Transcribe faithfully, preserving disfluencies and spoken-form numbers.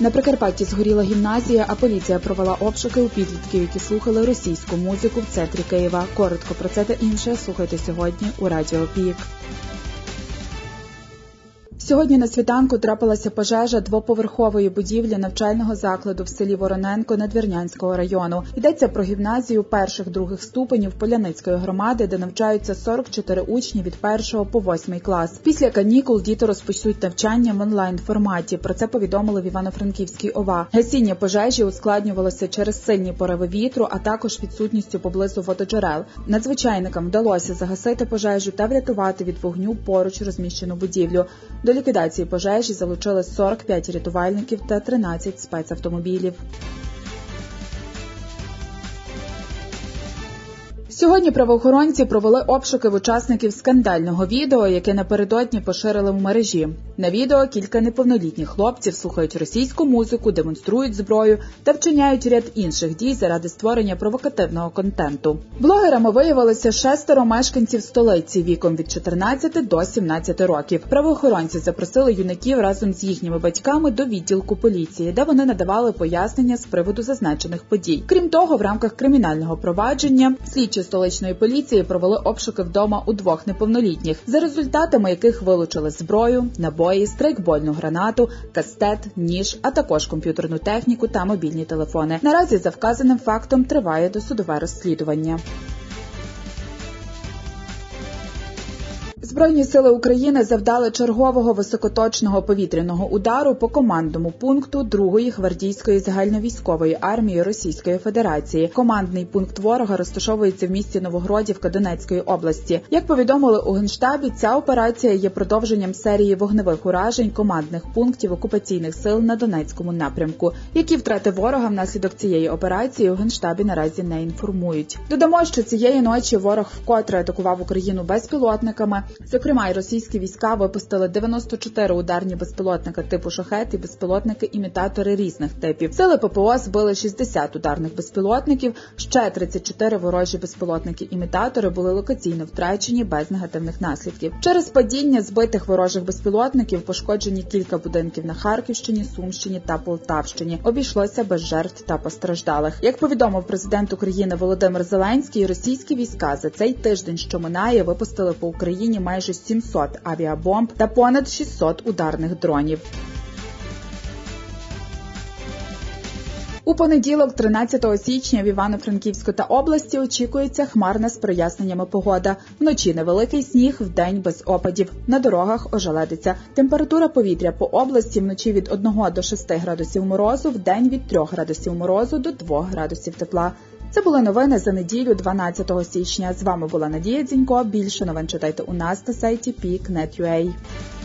На Прикарпатті згоріла гімназія, а поліція провела обшуки у підлітків, які слухали російську музику в центрі Києва. Коротко про це та інше слухайте сьогодні у Радіо Пік. Сьогодні на світанку трапилася пожежа двоповерхової будівлі навчального закладу в селі Вороненко Надвірнянського району. Йдеться про гімназію перших-других ступенів Поляницької громади, де навчаються сорок чотири учні від першого по восьмий клас. Після канікул діти розпочнуть навчання в онлайн-форматі. Про це повідомили в Івано-Франківській ОВА. Гасіння пожежі ускладнювалося через сильні пориви вітру, а також відсутністю поблизу вододжерел. Надзвичайникам вдалося загасити пожежу та врятувати від вогню поруч розміщену будівлю. До ліквідації пожежі залучили сорок п'ять рятувальників та тринадцять спецавтомобілів. Сьогодні правоохоронці провели обшуки в учасників скандального відео, яке напередодні поширили в мережі. На відео кілька неповнолітніх хлопців слухають російську музику, демонструють зброю та вчиняють ряд інших дій заради створення провокативного контенту. Блогерами виявилося шестеро мешканців столиці віком від чотирнадцяти до сімнадцяти років. Правоохоронці запросили юнаків разом з їхніми батьками до відділку поліції, де вони надавали пояснення з приводу зазначених подій. Крім того, в рамках кримінального провадження слідчі столичної поліції провели обшуки вдома у двох неповнолітніх, за результатами яких вилучили зброю, набої, страйкбольну гранату, кастет, ніж, а також комп'ютерну техніку та мобільні телефони. Наразі за вказаним фактом триває досудове розслідування. Збройні сили України завдали чергового високоточного повітряного удару по командному пункту другої гвардійської загальновійськової армії Російської Федерації. Командний пункт ворога розташовується в місті Новогродівка Донецької області. Як повідомили у Генштабі, ця операція є продовженням серії вогневих уражень командних пунктів окупаційних сил на Донецькому напрямку. Які втрати ворога внаслідок цієї операції у Генштабі наразі не інформують. Додамо, що цієї ночі ворог вкотре атакував Україну безпілотниками. Зокрема, і російські війська випустили дев'яносто чотири ударні безпілотника типу «Шахет» і безпілотники-імітатори різних типів. Сили ППО збили шістдесят ударних безпілотників, ще тридцять чотири ворожі безпілотники-імітатори були локаційно втрачені без негативних наслідків. Через падіння збитих ворожих безпілотників пошкоджені кілька будинків на Харківщині, Сумщині та Полтавщині. Обійшлося без жертв та постраждалих. Як повідомив президент України Володимир Зеленський, російські війська за цей тиждень, що минає, випустили по Україні майже сімсот авіабомб та понад шістсот ударних дронів. У понеділок, тринадцятого січня, в Івано-Франківську та області очікується хмарна з проясненнями погода. Вночі невеликий сніг, вдень без опадів. На дорогах ожеледиться. Температура повітря по області вночі від одного до шести градусів морозу, вдень від трьох градусів морозу до двох градусів тепла. Це були новини за неділю, дванадцятого січня. З вами була Надія Дзінько. Більше новин читайте у нас на сайті пік крапка нет крапка ю а.